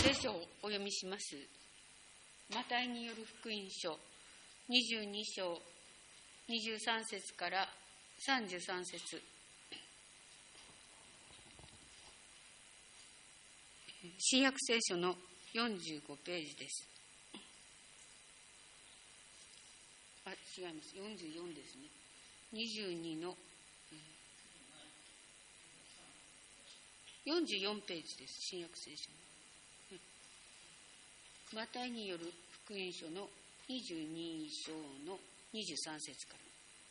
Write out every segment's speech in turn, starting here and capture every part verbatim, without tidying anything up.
聖書をお読みします。マタイによる福音書にじゅうに章にじゅうさん節からさんじゅうさん節。新約聖書のよんじゅうごページです。あ、違います。よんじゅうよんですね。にじゅうにのよんじゅうよんページです。新約聖書の。マタイによる福音書のにじゅうに章のにじゅうさん節から。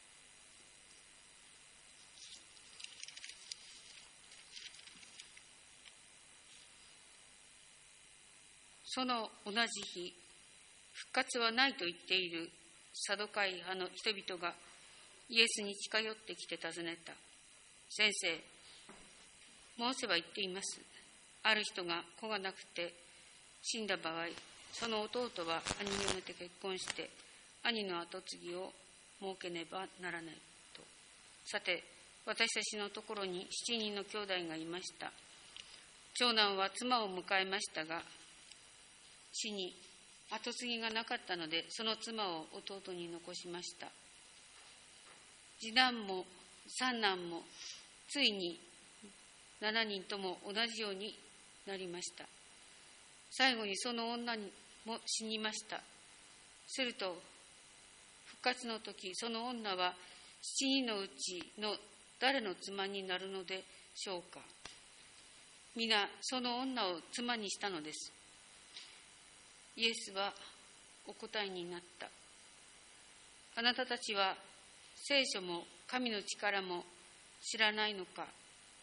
その同じ日、復活はないと言っているサドカイ派の人々がイエスに近寄ってきて尋ねた。先生、モーセは言っています。ある人が子がなくて死んだ場合、その弟は兄に嫁て結婚して兄の跡継ぎを設けねばならないと。さて、私たちのところに七人の兄弟がいました。長男は妻を迎えましたが、死に跡継ぎがなかったので、その妻を弟に残しました。次男も三男もついに七人とも同じようになりました。最後にその女も死にました。すると復活の時、その女は七人のうちの誰の妻になるのでしょうか。皆その女を妻にしたのです。イエスはお答えになった。あなたたちは聖書も神の力も知らないのか。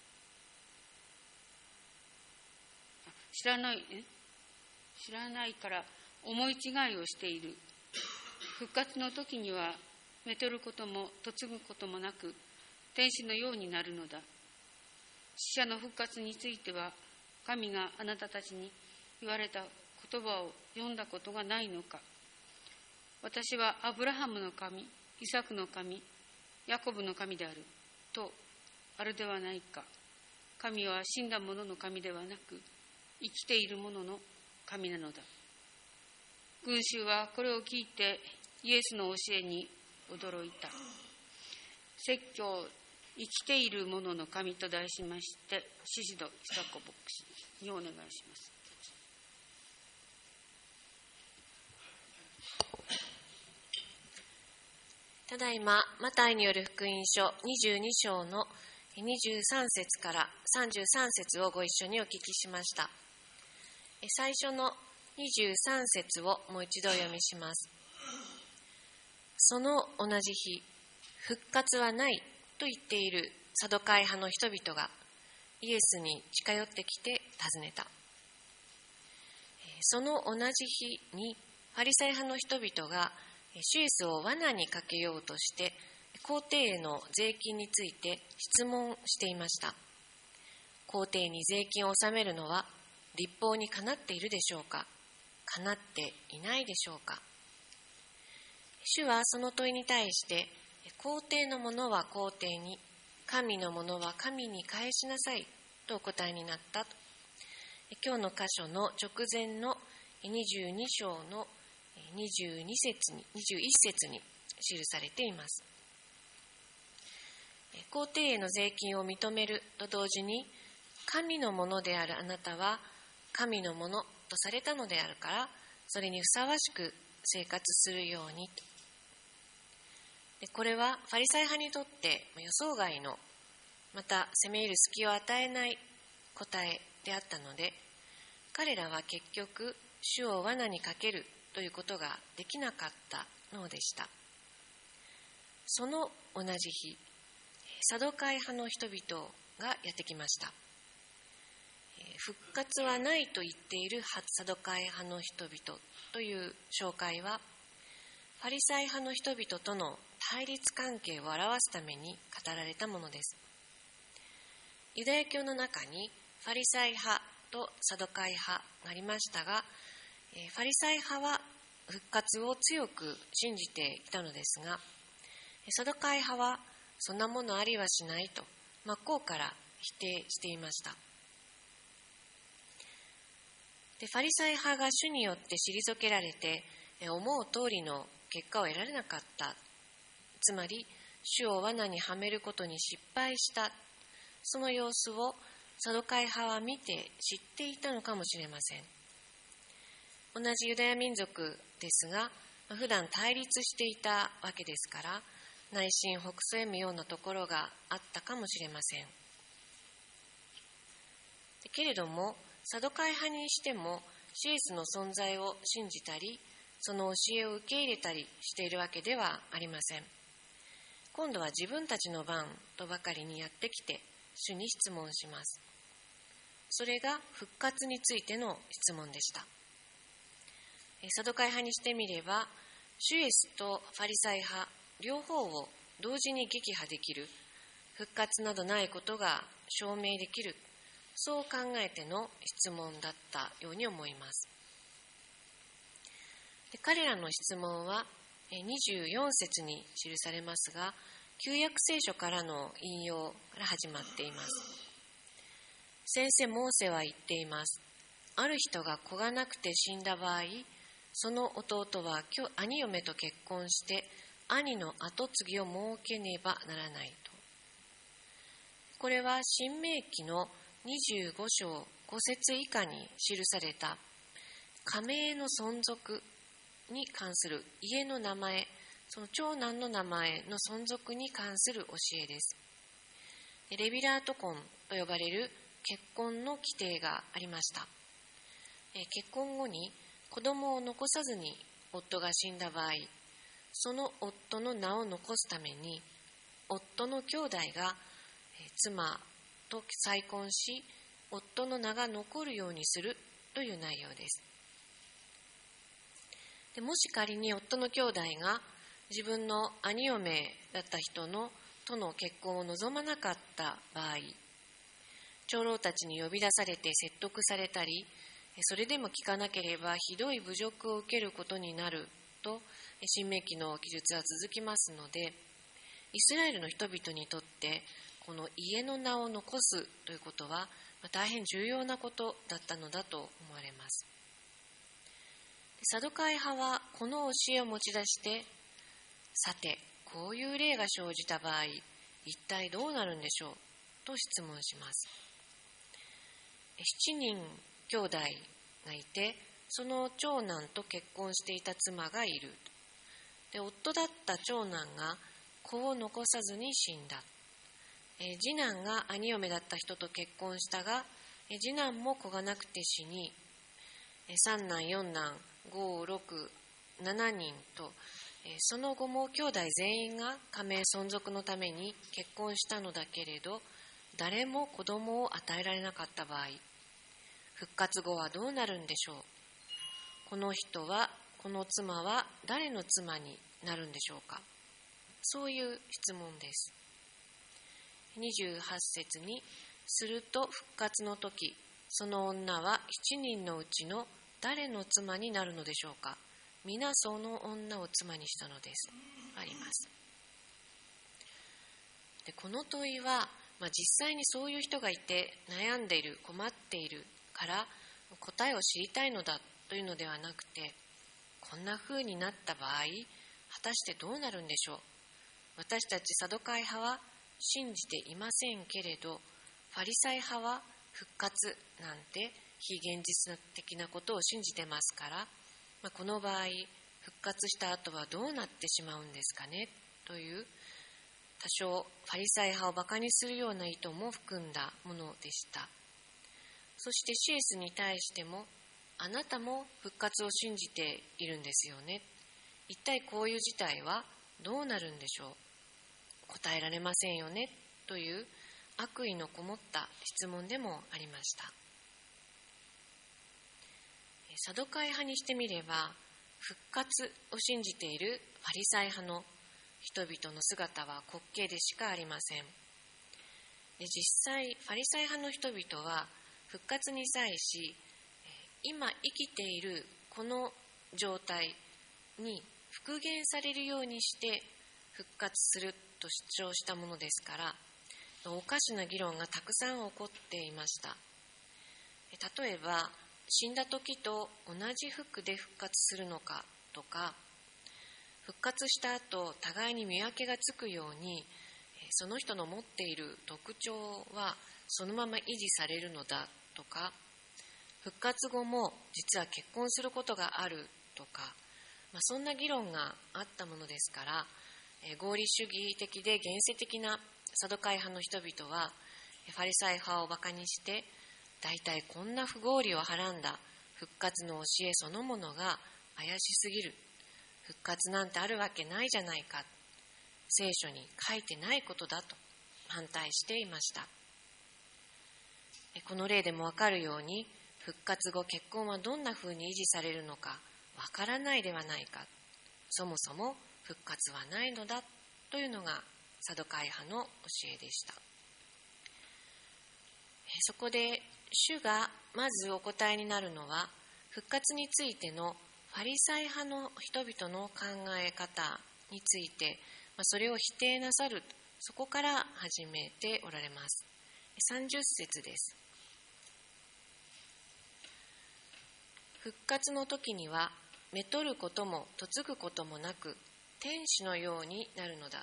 知らない、え知らないから思い違いをしている。復活の時にはめとることも嫁ぐこともなく、天使のようになるのだ。死者の復活については、神があなたたちに言われた言葉を読んだことがないのか。私はアブラハムの神、イサクの神、ヤコブの神であるとあるではないか。神は死んだ者の神ではなく、生きている者の神なのだ。群衆はこれを聞いてイエスの教えに驚いた。説教、生きている者の神と題しまして、宍戸久子牧師にお願いします。 ただいまマタイによる福音書にじゅうに章のにじゅうさん節からさんじゅうさん節をご一緒にお聞きしました。最初のにじゅうさん節をもう一度お読みします。その同じ日、復活はないと言っているサドカイ派の人々がイエスに近寄ってきて尋ねた。その同じ日にファリサイ派の人々が主イエスを罠にかけようとして皇帝への税金について質問していました。皇帝に税金を納めるのは律法にかなっているでしょうか、かなっていないでしょうか。主はその問いに対して、皇帝のものは皇帝に、神のものは神に返しなさいとお答えになったと。今日の箇所の直前のにじゅうに章のにじゅうに節ににじゅういち節に記されています。皇帝への税金を認めると同時に、神のものであるあなたは神のものとされたのであるから、それにふさわしく生活するように。でこれはファリサイ派にとって予想外の、また責め入る隙を与えない答えであったので、彼らは結局主を罠にかけるということができなかったのでした。その同じ日、サドカイ派の人々がやってきました。復活はないと言っているサドカイ派の人々という紹介は、ファリサイ派の人々との対立関係を表すために語られたものです。ユダヤ教の中にファリサイ派とサドカイ派がありましたが、ファリサイ派は復活を強く信じていたのですが、サドカイ派はそんなものありはしないと真っ向から否定していました。 でファリサイ派が主によって退けられて思う通りの結果を得られなかった、つまり主を罠にはめることに失敗した、その様子をサドカイ派は見て知っていたのかもしれません。同じユダヤ民族ですが、普段対立していたわけですから、内心ほくそ笑むようなところがあったかもしれません。けれども、サドカイ派にしてもシエスの存在を信じたり、その教えを受け入れたりしているわけではありません。今度は自分たちの番とばかりにやってきて主に質問します。それが復活についての質問でした。サドカイ派にしてみれば、主イエスとファリサイ派両方を同時に撃破できる、復活などないことが証明できる、そう考えての質問だったように思います。で彼らの質問はにじゅうよん節に記されますが、旧約聖書からの引用から始まっています。先生モーセは言っています。ある人が子がなくて死んだ場合、その弟は兄嫁と結婚して兄の跡継ぎを設けねばならないと。これは新明記のにじゅうご章ご節以下に記された家名の存続に関する家の名前、その長男の名前の存続に関する教えです。レビラート婚と呼ばれる結婚の規定がありました。結婚後に子供を残さずに夫が死んだ場合、その夫の名を残すために夫の兄弟が妻と再婚し、夫の名が残るようにするという内容です。でもし仮に夫の兄弟が自分の兄嫁だった人のとの結婚を望まなかった場合、長老たちに呼び出されて説得されたり、それでも聞かなければひどい侮辱を受けることになると新明記の記述は続きますので、イスラエルの人々にとってこの家の名を残すということは大変重要なことだったのだと思われます。サドカイ派はこの教えを持ち出して、さてこういう例が生じた場合、一体どうなるんでしょうと質問します。七人兄弟がいて、その長男と結婚していた妻がいる。で夫だった長男が子を残さずに死んだ。え次男が兄嫁だった人と結婚したが、え次男も子がなくて死に、え三男四男五六七人と、えその後も兄弟全員が家名存続のために結婚したのだけれど、誰も子供を与えられなかった場合、復活後はどうなるんでしょう。この人はこの妻は誰の妻になるんでしょうか。そういう質問です。にじゅうはち節に、すると復活の時、その女は七人のうちの誰の妻になるのでしょうか。皆その女を妻にしたのです。あります。でこの問いは、まあ、実際にそういう人がいて悩んでいる、困っているから答えを知りたいのだというのではなくて、こんな風になった場合、果たしてどうなるんでしょう。私たちサドカイ派は信じていませんけれど、ファリサイ派は復活なんて非現実的なことを信じてますから、まあ、この場合復活した後はどうなってしまうんですかねという多少ファリサイ派をバカにするような意図も含んだものでした。そしてシエスに対しても、あなたも復活を信じているんですよね。一体こういう事態はどうなるんでしょう。答えられませんよねという悪意のこもった質問でもありました。サドカイ派にしてみれば、復活を信じているファリサイ派の人々の姿は滑稽でしかありません。実際ファリサイ派の人々は復活に際し、今生きているこの状態に復元されるようにして復活すると主張したものですから、おかしな議論がたくさん起こっていました。例えば死んだ時と同じ服で復活するのかとか、復活した後互いに見分けがつくようにその人の持っている特徴はそのまま維持されるのだとか、復活後も実は結婚することがあるとか、まあ、そんな議論があったものですから、えー、合理主義的で現世的なサドカイ派の人々はファリサイ派をバカにして、だいたいこんな不合理をはらんだ復活の教えそのものが怪しすぎる、復活なんてあるわけないじゃないか、聖書に書いてないことだと反対していました。この例でもわかるように、復活後結婚はどんなふうに維持されるのかわからないではないか、そもそも復活はないのだというのがサドカイ派の教えでした。そこで主がまずお答えになるのは、復活についてのファリサイ派の人々の考え方について、それを否定なさる、そこから始めておられます。さんじゅっ節です。復活の時にはめとることも嫁ぐこともなく天使のようになるのだ。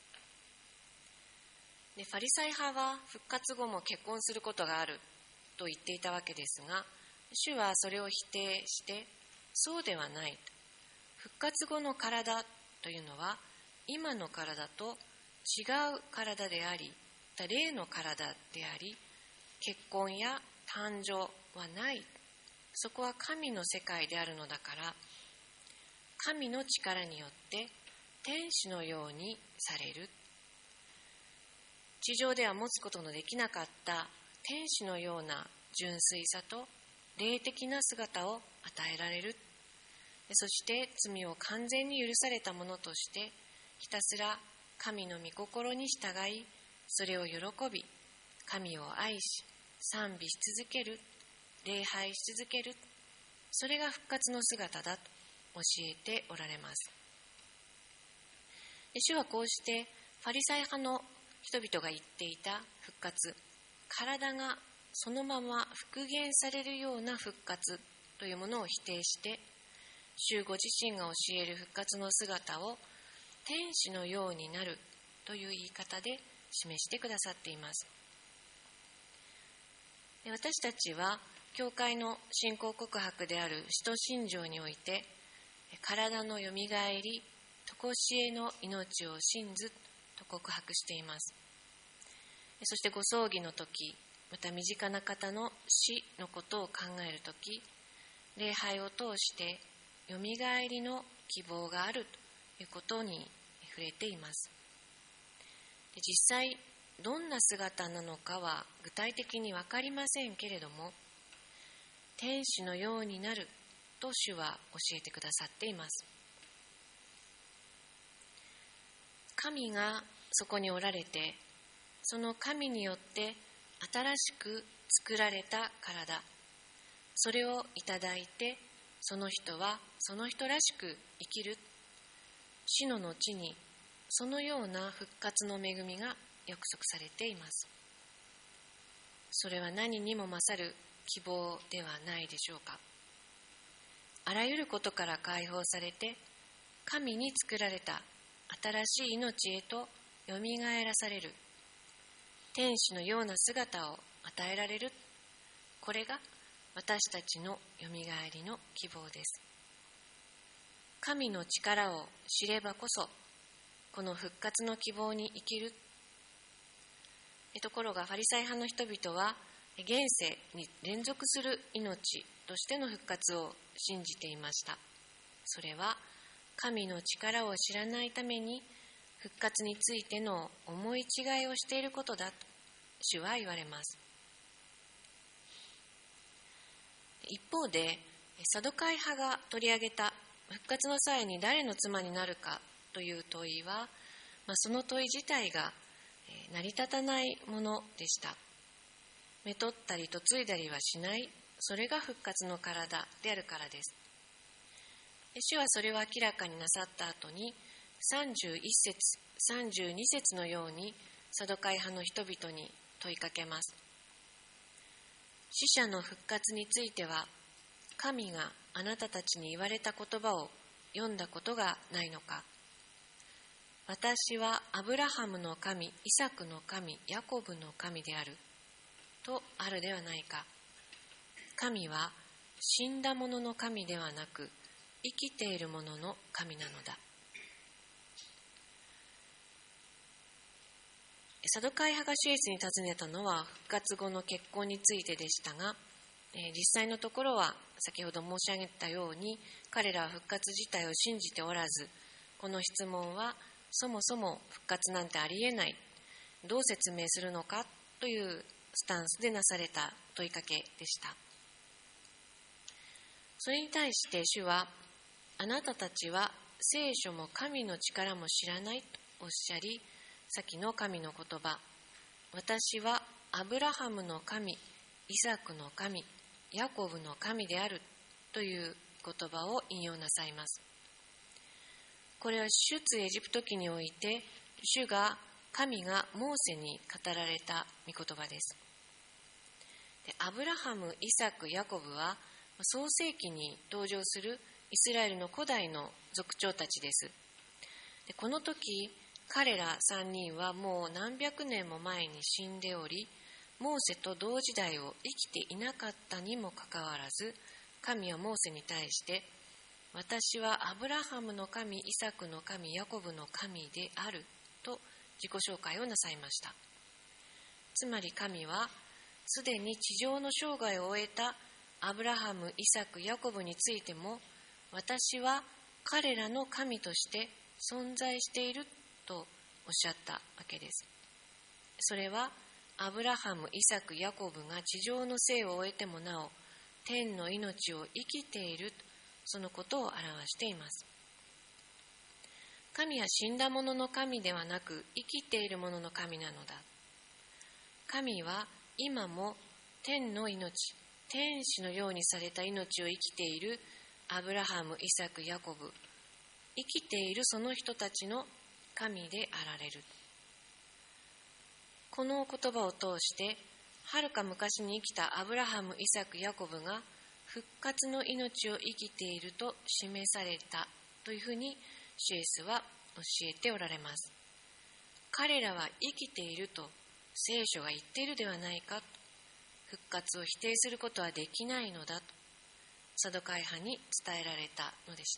で、ファリサイ派は復活後も結婚することがあると言っていたわけですが、主はそれを否定して、そうではない、復活後の体というのは今の体と違う体であり、霊の体であり、結婚や誕生はない、そこは神の世界であるのだから、神の力によって天使のようにされる。地上では持つことのできなかった天使のような純粋さと霊的な姿を与えられる。そして罪を完全に許されたものとしてひたすら神の御心に従い、それを喜び、神を愛し賛美し続ける、礼拝し続ける、それが復活の姿だと教えておられます。主はこうしてファリサイ派の人々が言っていた復活、体がそのまま復元されるような復活というものを否定して、主ご自身が教える復活の姿を天使のようになるという言い方で示してくださっています。で、私たちは教会の信仰告白である使徒信条において、体のよみがえり、とこしえの命を信ずと告白しています。そしてご葬儀の時、また身近な方の死のことを考える時、礼拝を通してよみがえりの希望があるということに触れています。で、実際どんな姿なのかは具体的に分かりませんけれども、天使のようになると主は教えてくださっています。神がそこにおられて、その神によって新しく作られた体、それをいただいて、その人はその人らしく生きる。死の後にそのような復活の恵みが約束されています。それは何にも勝る希望ではないでしょうか。あらゆることから解放されて、神に作られた新しい命へとよみがえらされる、天使のような姿を与えられる、これが私たちのよみがえりの希望です。神の力を知ればこそ、この復活の希望に生きる。ところがファリサイ派の人々は、現世に連続する命としての復活を信じていました。それは神の力を知らないために復活についての思い違いをしていることだと主は言われます。一方でサドカイ派が取り上げた復活の際に誰の妻になるかという問いは、まあ、その問い自体が成り立たないものでした。めとったり嫁いだりはしない、それが復活の体であるからです。主はそれを明らかになさった後にさんじゅういっ節、さんじゅうに節のようにサドカイ派の人々に問いかけます。死者の復活については神があなたたちに言われた言葉を読んだことがないのか。私はアブラハムの神、イサクの神、ヤコブの神であるとあるではないか。神は死んだ者の神ではなく、生きている者の神なのだ。サドカイ派が主イエスに尋ねたのは復活後の結婚についてでしたが、えー、実際のところは先ほど申し上げたように、彼らは復活自体を信じておらず、この質問はそもそも復活なんてありえない、どう説明するのかというスタンスでなされた問いかけでした。それに対して主は、あなたたちは聖書も神の力も知らないとおっしゃり、先の神の言葉、私はアブラハムの神、イサクの神、ヤコブの神であるという言葉を引用なさいます。これは出エジプト記において、主が神がモーセに語られた御言葉です。で、アブラハム、イサク、ヤコブは創世記に登場するイスラエルの古代の族長たちです。で、この時彼ら三人はもう何百年も前に死んでおり、モーセと同時代を生きていなかったにもかかわらず、神はモーセに対して、私はアブラハムの神、イサクの神、ヤコブの神であると自己紹介をなさいました。つまり神は、すでに地上の生涯を終えたアブラハム、イサク、ヤコブについても、私は彼らの神として存在しているとおっしゃったわけです。それはアブラハム、イサク、ヤコブが地上の生を終えてもなお天の命を生きている、そのことを表しています。神は死んだ者の神ではなく、生きている者の神なのだ。神は今も天の命、天使のようにされた命を生きているアブラハム、イサク、ヤコブ、生きているその人たちの神であられる。この言葉を通して、はるか昔に生きたアブラハム、イサク、ヤコブが復活の命を生きていると示されたというふうに主イエスは教えておられます。彼らは生きていると聖書が言っているではないか、復活を否定することはできないのだとサドカイ派に伝えられたのでした。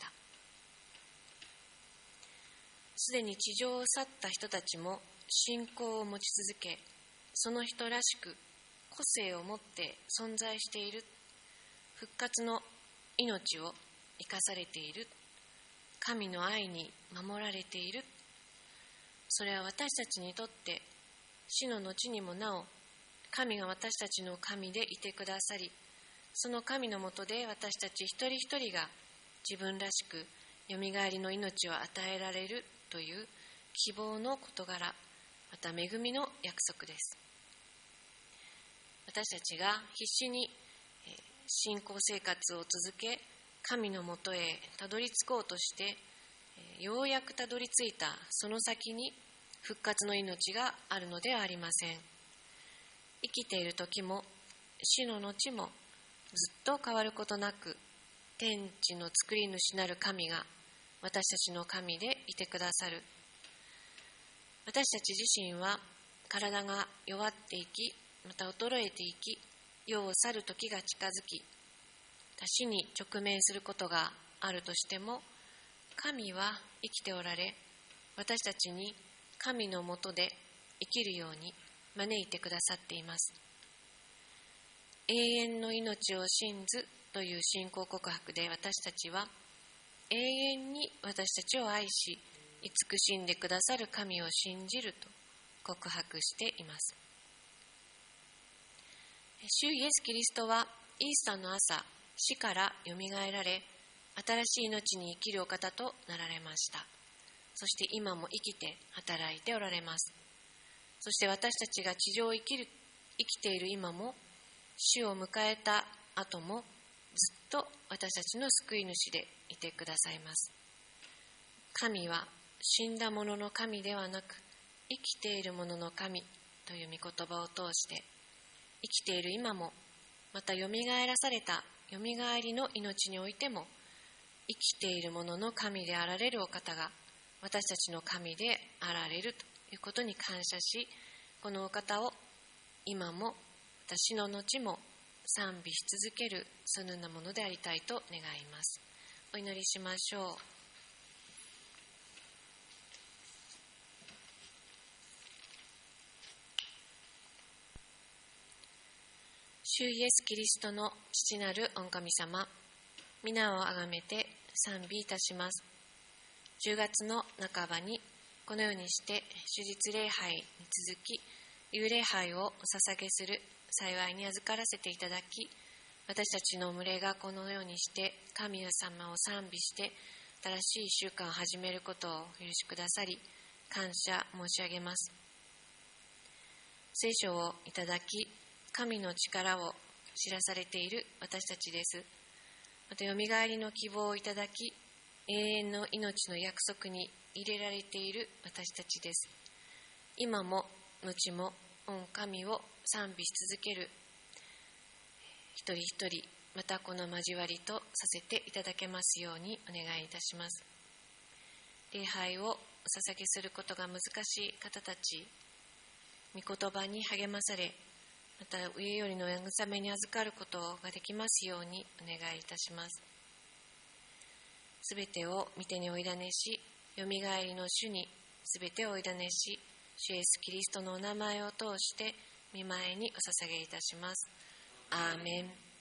すでに地上を去った人たちも信仰を持ち続け、その人らしく個性を持って存在している、復活の命を生かされている、神の愛に守られている。それは私たちにとって死の後にもなお神が私たちの神でいてくださり、その神のもとで私たち一人一人が自分らしくよみがえりの命を与えられるという希望の事柄、また恵みの約束です。私たちが必死に信仰生活を続け、神のもとへたどり着こうとして、ようやくたどり着いたその先に復活の命があるのではありません。生きている時も死の後もずっと変わることなく、天地の作り主なる神が私たちの神でいてくださる。私たち自身は体が弱っていき、また衰えていき、世を去る時が近づき、死に直面することがあるとしても、神は生きておられ、私たちに神のもとで生きるように招いてくださっています。永遠の命を信ずという信仰告白で、私たちは永遠に私たちを愛し慈しんでくださる神を信じると告白しています。主イエス・キリストはイースターの朝、死からよみがえられ、新しい命に生きるお方となられました。そして今も生きて働いておられます。そして私たちが地上を生きる、生きている今も、主を迎えた後もずっと私たちの救い主でいてくださいます。神は死んだ者の神ではなく、生きている者の神という御言葉を通して、生きている今も、またよみがえらされたよみがえりの命においても、生きているものの神であられるお方が私たちの神であられるということに感謝し、このお方を今も私の後も賛美し続けるそのようなものでありたいと願います。お祈りしましょう。主イエスキリストの父なる御神様、皆をあがめて賛美いたします。じゅうがつの半ばにこのようにして主日礼拝に続き夕礼拝をお捧げする幸いに預からせていただき、私たちの群れがこのようにして神様を賛美して新しい習慣を始めることを許しくださり、感謝申し上げます。聖書をいただき、神の力を知らされている私たちです。また、よみがえりの希望をいただき、永遠の命の約束に入れられている私たちです。今も後も御神を賛美し続ける一人一人、またこの交わりとさせていただけますようにお願いいたします。礼拝をお捧げすることが難しい方たち、御言葉に励まされ、また上よりの慰めに預かることができますようにお願いいたします。すべてを御手にお委ねし、よみがえりの主にすべてをお委ねし、主イエスキリストのお名前を通して御前にお捧げいたします。アーメン。